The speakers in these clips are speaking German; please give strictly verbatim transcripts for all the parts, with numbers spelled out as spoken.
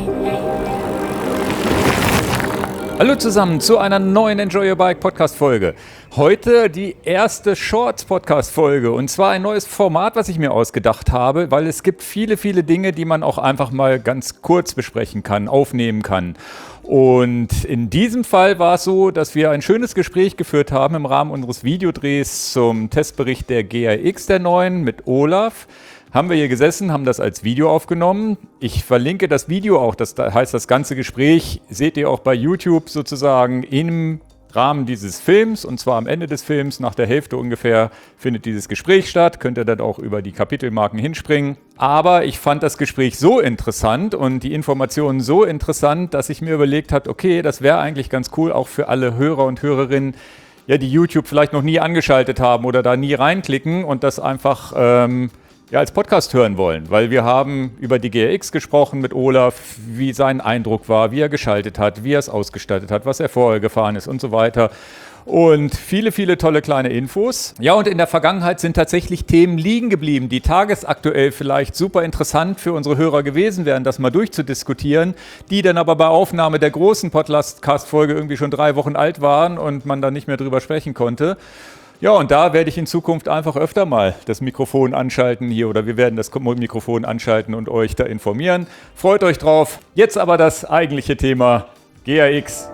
Hallo zusammen zu einer neuen Enjoy Your Bike Podcast Folge. Heute die erste Shorts Podcast Folge und zwar ein neues Format, was ich mir ausgedacht habe, weil es gibt viele, viele Dinge, die man auch einfach mal ganz kurz besprechen kann, aufnehmen kann. Und in diesem Fall war es so, dass wir ein schönes Gespräch geführt haben im Rahmen unseres Videodrehs zum Testbericht der G R X der neuen mit Olaf. Haben wir hier gesessen, haben das als Video aufgenommen. Ich verlinke das Video auch, das heißt, das ganze Gespräch seht ihr auch bei YouTube sozusagen im Rahmen dieses Films. Und zwar am Ende des Films, nach der Hälfte ungefähr, findet dieses Gespräch statt. Könnt ihr dann auch über die Kapitelmarken hinspringen. Aber ich fand das Gespräch so interessant und die Informationen so interessant, dass ich mir überlegt habe, okay, das wäre eigentlich ganz cool, auch für alle Hörer und Hörerinnen, ja, die YouTube vielleicht noch nie angeschaltet haben oder da nie reinklicken und das einfach Ähm, ja, als Podcast hören wollen, weil wir haben über die G R X gesprochen mit Olaf, wie sein Eindruck war, wie er geschaltet hat, wie er es ausgestattet hat, was er vorher gefahren ist und so weiter. Und viele, viele tolle kleine Infos. Ja, und in der Vergangenheit sind tatsächlich Themen liegen geblieben, die tagesaktuell vielleicht super interessant für unsere Hörer gewesen wären, das mal durchzudiskutieren, die dann aber bei Aufnahme der großen Podcast-Folge irgendwie schon drei Wochen alt waren und man dann nicht mehr drüber sprechen konnte. Ja, und da werde ich in Zukunft einfach öfter mal das Mikrofon anschalten hier oder wir werden das Mikrofon anschalten und euch da informieren. Freut euch drauf. Jetzt aber das eigentliche Thema G R X.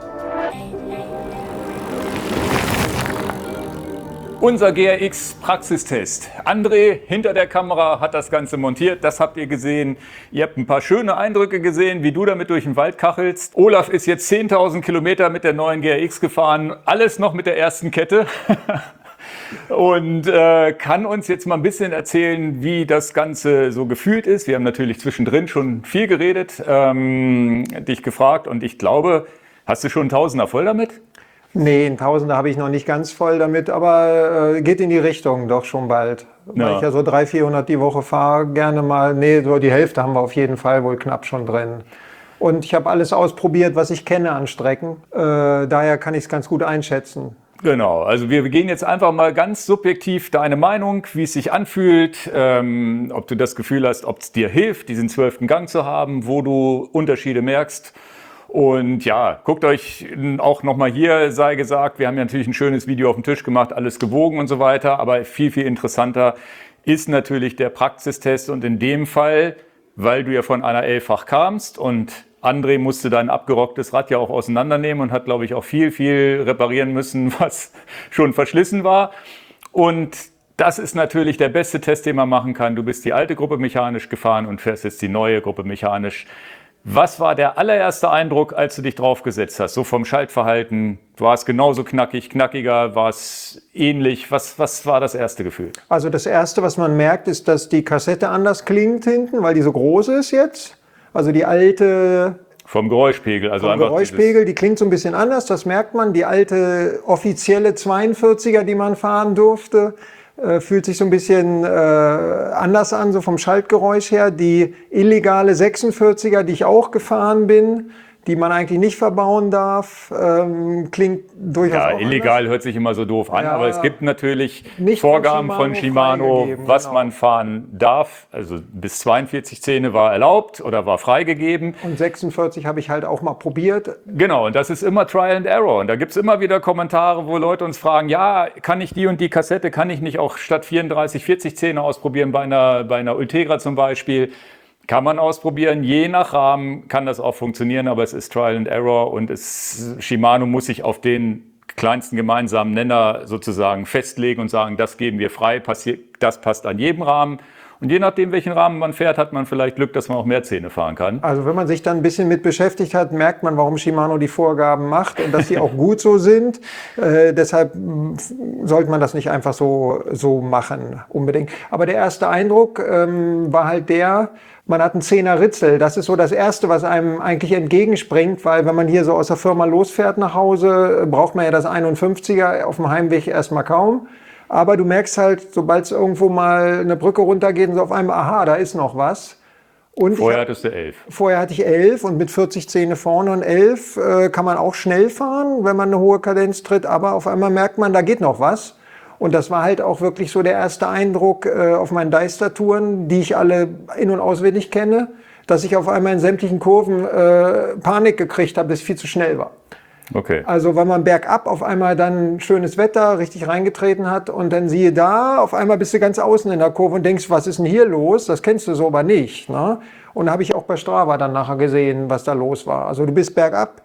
Unser G R X Praxistest. André hinter der Kamera hat das Ganze montiert, das habt ihr gesehen. Ihr habt ein paar schöne Eindrücke gesehen, wie du damit durch den Wald kachelst. Olaf ist jetzt zehntausend Kilometer mit der neuen G R X gefahren, alles noch mit der ersten Kette. Und äh, kann uns jetzt mal ein bisschen erzählen, wie das Ganze so gefühlt ist. Wir haben natürlich zwischendrin schon viel geredet, ähm, dich gefragt und ich glaube, hast du schon einen Tausender voll damit? Nee, einen Tausender habe ich noch nicht ganz voll damit, aber äh, geht in die Richtung doch schon bald. Ja. Weil ich ja so dreihundert, vierhundert die Woche fahre, gerne mal, nee, so die Hälfte haben wir auf jeden Fall wohl knapp schon drin. Und ich habe alles ausprobiert, was ich kenne an Strecken. Äh, daher kann ich es ganz gut einschätzen. Genau, also wir gehen jetzt einfach mal ganz subjektiv deine Meinung, wie es sich anfühlt, ähm, ob du das Gefühl hast, ob es dir hilft, diesen zwölften Gang zu haben, wo du Unterschiede merkst. Und ja, guckt euch auch nochmal hier, sei gesagt, wir haben ja natürlich ein schönes Video auf dem Tisch gemacht, alles gewogen und so weiter, aber viel, viel interessanter ist natürlich der Praxistest und in dem Fall, weil du ja von einer Elffach kamst und André musste dein abgerocktes Rad ja auch auseinandernehmen und hat, glaube ich, auch viel, viel reparieren müssen, was schon verschlissen war. Und das ist natürlich der beste Test, den man machen kann. Du bist die alte Gruppe mechanisch gefahren und fährst jetzt die neue Gruppe mechanisch. Was war der allererste Eindruck, als du dich draufgesetzt hast? So vom Schaltverhalten, war es genauso knackig, knackiger, war es ähnlich? Was, was war das erste Gefühl? Also das Erste, was man merkt, ist, dass die Kassette anders klingt hinten, weil die so groß ist jetzt. Also die alte... Vom Geräuschpegel. Also vom einfach Geräuschpegel, die klingt so ein bisschen anders, das merkt man. Die alte offizielle zweiundvierziger, die man fahren durfte, äh, fühlt sich so ein bisschen äh, anders an, so vom Schaltgeräusch her. Die illegale sechsundvierziger, die ich auch gefahren bin, die man eigentlich nicht verbauen darf, ähm, klingt durchaus ja, auch illegal anders. Hört sich immer so doof an, ja, aber es gibt natürlich nicht Vorgaben von von Shimano, Shimano, was genau. man fahren darf. Also bis zweiundvierzig Zähne war erlaubt oder war freigegeben. Und sechsundvierzig habe ich halt auch mal probiert. Genau, und das ist immer Trial and Error. Und da gibt es immer wieder Kommentare, wo Leute uns fragen, ja, kann ich die und die Kassette, kann ich nicht auch statt vierunddreißig, vierzig Zähne ausprobieren, bei einer, bei einer Ultegra zum Beispiel? Kann man ausprobieren, je nach Rahmen kann das auch funktionieren, aber es ist Trial and Error und es, Shimano muss sich auf den kleinsten gemeinsamen Nenner sozusagen festlegen und sagen, das geben wir frei, passiert, das passt an jedem Rahmen. Und je nachdem, welchen Rahmen man fährt, hat man vielleicht Glück, dass man auch mehr Zähne fahren kann. Also wenn man sich dann ein bisschen mit beschäftigt hat, merkt man, warum Shimano die Vorgaben macht und dass sie auch gut so sind. Äh, deshalb sollte man das nicht einfach so, so machen, unbedingt. Aber der erste Eindruck ähm, war halt der, man hat einen Zehner Ritzel. Das ist so das Erste, was einem eigentlich entgegenspringt, weil wenn man hier so aus der Firma losfährt nach Hause, braucht man ja das einundfünfziger auf dem Heimweg erstmal kaum. Aber du merkst halt, sobald es irgendwo mal eine Brücke runtergeht und so auf einmal, aha, da ist noch was. Und vorher hab, hattest du elf. Vorher hatte ich elf und mit vierzig Zähne vorne und elf äh, kann man auch schnell fahren, wenn man eine hohe Kadenz tritt. Aber auf einmal merkt man, da geht noch was. Und das war halt auch wirklich so der erste Eindruck äh, auf meinen Deister-Touren, die ich alle in- und auswendig kenne, dass ich auf einmal in sämtlichen Kurven äh, Panik gekriegt habe, dass es viel zu schnell war. Okay. Also weil man bergab auf einmal dann schönes Wetter richtig reingetreten hat und dann siehe da, auf einmal bist du ganz außen in der Kurve und denkst, was ist denn hier los? Das kennst du so aber nicht. Ne? Und da habe ich auch bei Strava dann nachher gesehen, was da los war. Also du bist bergab,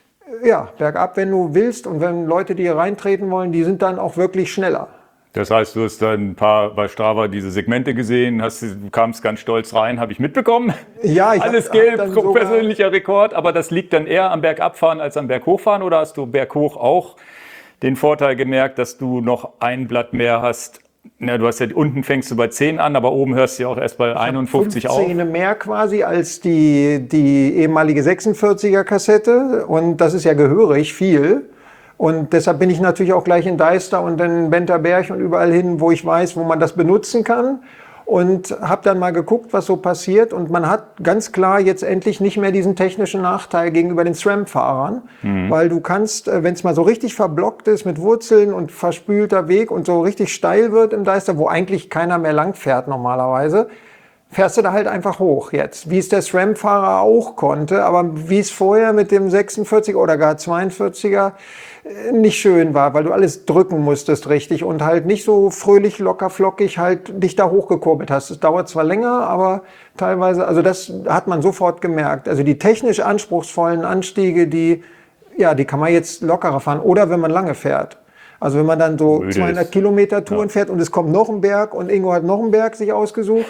ja, bergab, wenn du willst und wenn Leute, die hier reintreten wollen, die sind dann auch wirklich schneller. Das heißt, du hast dann ein paar bei Strava diese Segmente gesehen, hast, du kamst ganz stolz rein, habe ich mitbekommen. Ja, ich Alles hab, gelb, hab sogar, persönlicher Rekord, aber das liegt dann eher am Bergabfahren als am Berghochfahren oder hast du berghoch auch den Vorteil gemerkt, dass du noch ein Blatt mehr hast? Na, du hast ja unten fängst du bei zehn an, aber oben hörst du ja auch erst bei einundfünfzig auf. fünfzehn mehr quasi als die, die ehemalige sechsundvierziger Kassette und das ist ja gehörig viel. Und deshalb bin ich natürlich auch gleich in Deister und in Benterberg und überall hin, wo ich weiß, wo man das benutzen kann. Und habe dann mal geguckt, was so passiert. Und man hat ganz klar jetzt endlich nicht mehr diesen technischen Nachteil gegenüber den SRAM-Fahrern. Mhm. Weil du kannst, wenn es mal so richtig verblockt ist mit Wurzeln und verspülter Weg und so richtig steil wird im Deister, wo eigentlich keiner mehr lang fährt normalerweise, fährst du da halt einfach hoch jetzt, wie es der SRAM-Fahrer auch konnte, aber wie es vorher mit dem sechsundvierziger oder gar zweiundvierziger nicht schön war, weil du alles drücken musstest richtig und halt nicht so fröhlich, locker, flockig halt dich da hochgekurbelt hast. Es dauert zwar länger, aber teilweise, also das hat man sofort gemerkt. Also die technisch anspruchsvollen Anstiege, die, ja, die kann man jetzt lockerer fahren oder wenn man lange fährt. Also wenn man dann so Müde zweihundert ist. Kilometer Touren Ja. fährt und es kommt noch ein Berg und Ingo hat noch einen Berg sich ausgesucht,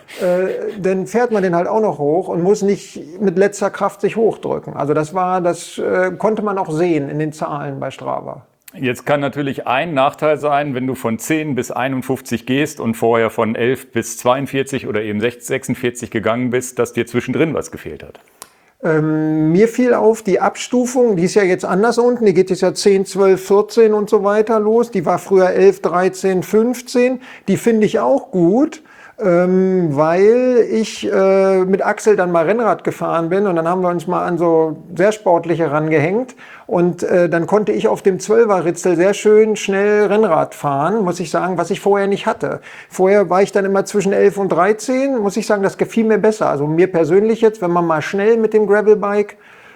äh, dann fährt man den halt auch noch hoch und muss nicht mit letzter Kraft sich hochdrücken. Also das war, das äh, konnte man auch sehen in den Zahlen bei Strava. Jetzt kann natürlich ein Nachteil sein, wenn du von zehn bis einundfünfzig gehst und vorher von elf bis zweiundvierzig oder eben sechsundvierzig gegangen bist, dass dir zwischendrin was gefehlt hat. Ähm, mir fiel auf, die Abstufung, die ist ja jetzt anders unten, die geht jetzt ja zehn, zwölf, vierzehn und so weiter los. Die war früher elf, dreizehn, fünfzehn. Die finde ich auch gut, ähm, weil ich äh, mit Axel dann mal Rennrad gefahren bin und dann haben wir uns mal an so sehr sportliche rangehängt und äh, dann konnte ich auf dem zwölfer-Ritzel sehr schön schnell Rennrad fahren, muss ich sagen, was ich vorher nicht hatte. Vorher war ich dann immer zwischen elf und dreizehn, muss ich sagen, das gefiel mir besser. Also mir persönlich jetzt, wenn man mal schnell mit dem Gravelbike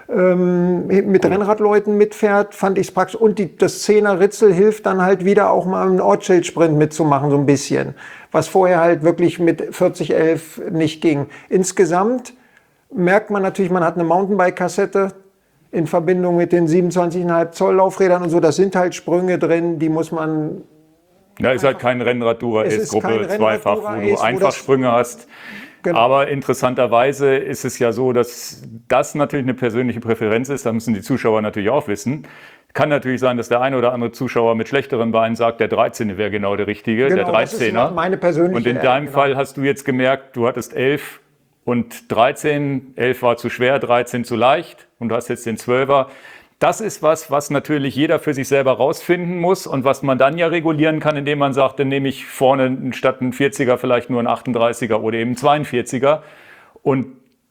ähm, mit Rennradleuten mitfährt, fand ich es praktisch. Und die, das zehner-Ritzel hilft dann halt wieder auch mal einen Ortsschildsprint mitzumachen, so ein bisschen. Was vorher halt wirklich mit vierzig elf nicht ging. Insgesamt merkt man natürlich, man hat eine Mountainbike-Kassette in Verbindung mit den siebenundzwanzig Komma fünf Zoll Laufrädern und so. Das sind halt Sprünge drin, die muss man... Ja, ist halt kein Rennrad-Dura-Ace-Gruppe, zweifach, wo du wo einfach Sprünge hast. Genau. Aber interessanterweise ist es ja so, dass das natürlich eine persönliche Präferenz ist. Da müssen die Zuschauer natürlich auch wissen. Kann natürlich sein, dass der eine oder andere Zuschauer mit schlechteren Beinen sagt, der dreizehner wäre genau der richtige, Genau, der dreizehner. das ist meine persönliche... Und in deinem genau. Fall hast du jetzt gemerkt, du hattest elf und dreizehn. elf war zu schwer, dreizehn zu leicht und du hast jetzt den zwölfer. Das ist was, was natürlich jeder für sich selber rausfinden muss und was man dann ja regulieren kann, indem man sagt, dann nehme ich vorne statt einen vierziger vielleicht nur einen achtunddreißiger oder eben einen zweiundvierziger und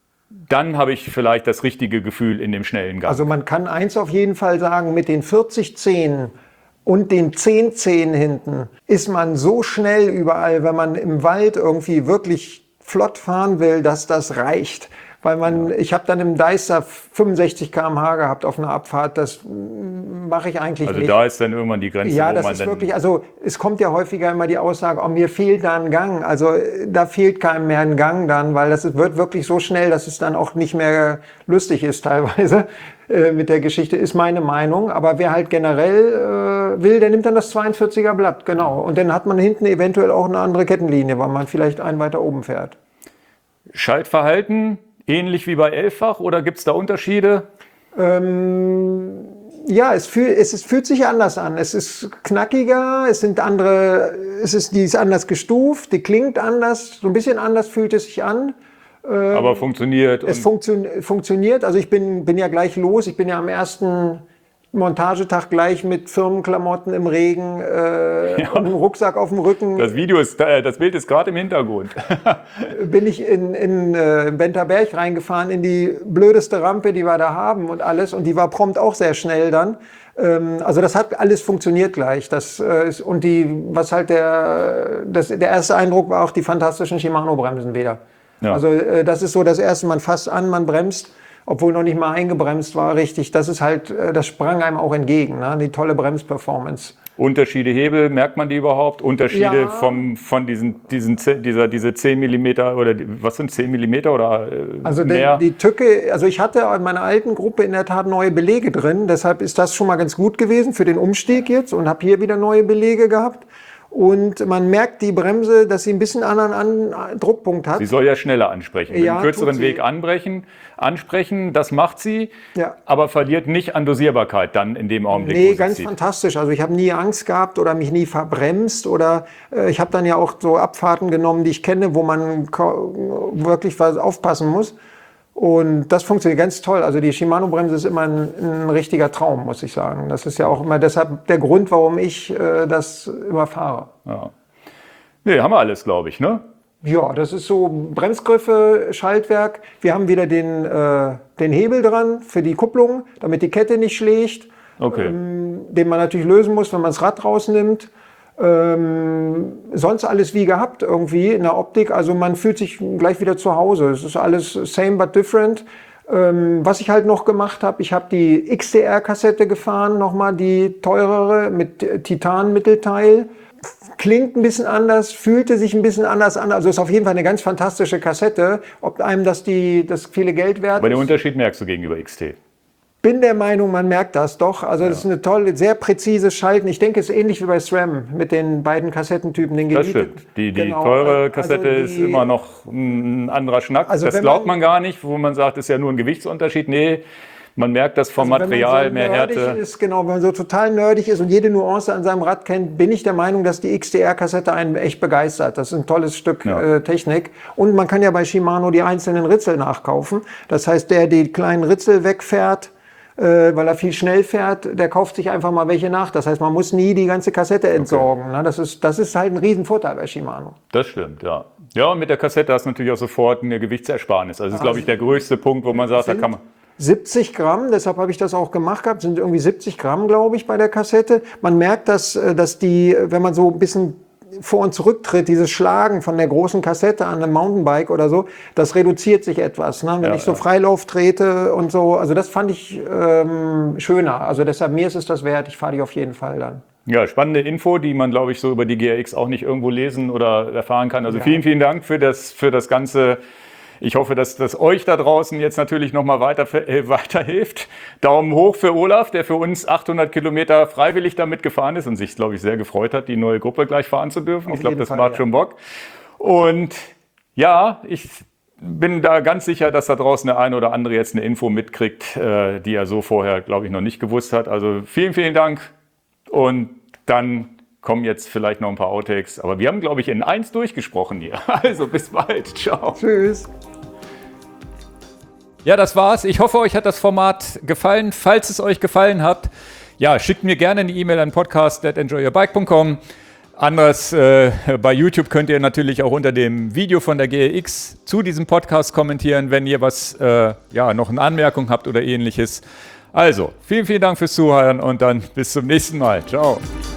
dann habe ich vielleicht das richtige Gefühl in dem schnellen Gang. Also man kann eins auf jeden Fall sagen, mit den vierzig zehn und den zehn zehn hinten ist man so schnell überall, wenn man im Wald irgendwie wirklich flott fahren will, dass das reicht. Weil man, ja. ich habe dann im Deister fünfundsechzig Kilometer pro Stunde gehabt auf einer Abfahrt, das mache ich eigentlich also nicht. Also da ist dann irgendwann die Grenze, ja, wo das man ist dann... wirklich, also es kommt ja häufiger immer die Aussage, oh, mir fehlt da ein Gang. Also da fehlt keinem mehr ein Gang dann, weil das wird wirklich so schnell, dass es dann auch nicht mehr lustig ist teilweise äh, mit der Geschichte, ist meine Meinung. Aber wer halt generell äh, will, der nimmt dann das zweiundvierziger Blatt, genau. Und dann hat man hinten eventuell auch eine andere Kettenlinie, weil man vielleicht einen weiter oben fährt. Schaltverhalten... Ähnlich wie bei elffach oder gibt es da Unterschiede? Ähm, ja, es, fühl, es, es fühlt sich anders an. Es ist knackiger, es sind andere, es ist, die ist anders gestuft, die klingt anders, so ein bisschen anders fühlt es sich an. Ähm, Aber funktioniert. Es funktio funktioniert, also ich bin, bin ja gleich los, ich bin ja am ersten Montagetag gleich mit Firmenklamotten im Regen äh, ja. und einem Rucksack auf dem Rücken. Das Video ist, das Bild ist gerade im Hintergrund. bin ich in, in äh, Benterberg reingefahren, in die blödeste Rampe, die wir da haben und alles. Und die war prompt auch sehr schnell dann. Ähm, also das hat alles funktioniert gleich. Das, äh, ist, und die, was halt der, das, der erste Eindruck war auch die fantastischen Shimano-Bremsen wieder. Ja. Also äh, das ist so das Erste, man fasst an, man bremst, obwohl noch nicht mal eingebremst war, richtig. Das ist halt, äh, das sprang einem auch entgegen, ne? Die tolle Bremsperformance. Unterschiede Hebel, merkt man die überhaupt? Unterschiede ja. vom, von diesen, diesen, dieser, diese zehn Millimeter oder die, was sind zehn Millimeter oder äh, also mehr? Die, die Tücke, also ich hatte in meiner alten Gruppe in der Tat neue Belege drin, deshalb ist das schon mal ganz gut gewesen für den Umstieg jetzt und habe hier wieder neue Belege gehabt. Und man merkt die Bremse, dass sie ein bisschen anderen An Druckpunkt hat. Sie soll ja schneller ansprechen, ja, einen kürzeren Weg anbrechen, ansprechen, das macht sie, ja. aber verliert nicht an Dosierbarkeit dann in dem Augenblick. Nee, ganz zieht. Fantastisch. Also ich habe nie Angst gehabt oder mich nie verbremst oder äh, ich habe dann ja auch so Abfahrten genommen, die ich kenne, wo man wirklich was aufpassen muss. Und das funktioniert ganz toll. Also die Shimano-Bremse ist immer ein, ein richtiger Traum, muss ich sagen. Das ist ja auch immer deshalb der Grund, warum ich äh, das immer fahre. Ja. Nee, haben wir alles, glaube ich, ne? Ja, das ist so Bremsgriffe, Schaltwerk. Wir haben wieder den, äh, den Hebel dran für die Kupplung, damit die Kette nicht schlägt. Okay. Ähm, den man natürlich lösen muss, wenn man das Rad rausnimmt. Ähm, sonst alles wie gehabt irgendwie in der Optik. Also man fühlt sich gleich wieder zu Hause. Es ist alles same but different. Ähm, was ich halt noch gemacht habe, ich habe die X D R-Kassette gefahren, nochmal die teurere mit Titan-Mittelteil. Klingt ein bisschen anders, fühlte sich ein bisschen anders an. Also ist auf jeden Fall eine ganz fantastische Kassette. Ob einem das, die, das viele Geld wert ist. Aber den Unterschied merkst du gegenüber X T? Bin der Meinung, man merkt das doch. Also das ist eine tolle, sehr präzises Schalten. Ich denke, es ist ähnlich wie bei SRAM mit den beiden Kassettentypen. Den das stimmt. Die, die genau. teure Kassette also die, ist immer noch ein anderer Schnack. Also das glaubt man, man gar nicht, wo man sagt, es ist ja nur ein Gewichtsunterschied. Nee, man merkt das vom also Material, so mehr Härte. Ist, genau, wenn man so total nerdig ist und jede Nuance an seinem Rad kennt, bin ich der Meinung, dass die X D R-Kassette einen echt begeistert. Das ist ein tolles Stück ja. äh, Technik. Und man kann ja bei Shimano die einzelnen Ritzel nachkaufen. Das heißt, der die kleinen Ritzel wegfährt, weil er viel schnell fährt, der kauft sich einfach mal welche nach. Das heißt, man muss nie die ganze Kassette entsorgen. Okay. Das ist, das ist halt ein Riesenvorteil bei Shimano. Das stimmt, ja. Ja, und mit der Kassette hast du natürlich auch sofort eine Gewichtsersparnis. Also das ist, glaube ich, der größte Punkt, wo man sagt, da kann man... siebzig Gramm, deshalb habe ich das auch gemacht gehabt, sind irgendwie siebzig Gramm, glaube ich, bei der Kassette. Man merkt, dass, dass die, wenn man so ein bisschen vor und zurücktritt, dieses Schlagen von der großen Kassette an einem Mountainbike oder so, das reduziert sich etwas. Ne? Wenn ja, ich so ja. Freilauf trete und so, also das fand ich ähm, schöner. Also deshalb, mir ist es das wert, ich fahre die auf jeden Fall dann. Ja, spannende Info, die man, glaube ich, so über die G R X auch nicht irgendwo lesen oder erfahren kann. Also ja. vielen, vielen Dank für das, für das ganze. Ich hoffe, dass das euch da draußen jetzt natürlich nochmal weiter, äh, weiterhilft. Daumen hoch für Olaf, der für uns achthundert Kilometer freiwillig damit gefahren ist und sich, glaube ich, sehr gefreut hat, die neue Gruppe gleich fahren zu dürfen. Auf ich glaube, das Fall, macht ja. schon Bock. Und ja, ich bin da ganz sicher, dass da draußen der eine oder andere jetzt eine Info mitkriegt, äh, die er so vorher, glaube ich, noch nicht gewusst hat. Also vielen, vielen Dank. Und dann kommen jetzt vielleicht noch ein paar Outtakes. Aber wir haben, glaube ich, in eins durchgesprochen hier. Also bis bald. Ciao. Tschüss. Ja, das war's. Ich hoffe, euch hat das Format gefallen. Falls es euch gefallen hat, ja, schickt mir gerne eine E-Mail an podcast at enjoy your bike punkt com. Anders, äh, bei YouTube könnt ihr natürlich auch unter dem Video von der G R X zu diesem Podcast kommentieren, wenn ihr was, äh, ja, noch eine Anmerkung habt oder ähnliches. Also, vielen, vielen Dank fürs Zuhören und dann bis zum nächsten Mal. Ciao.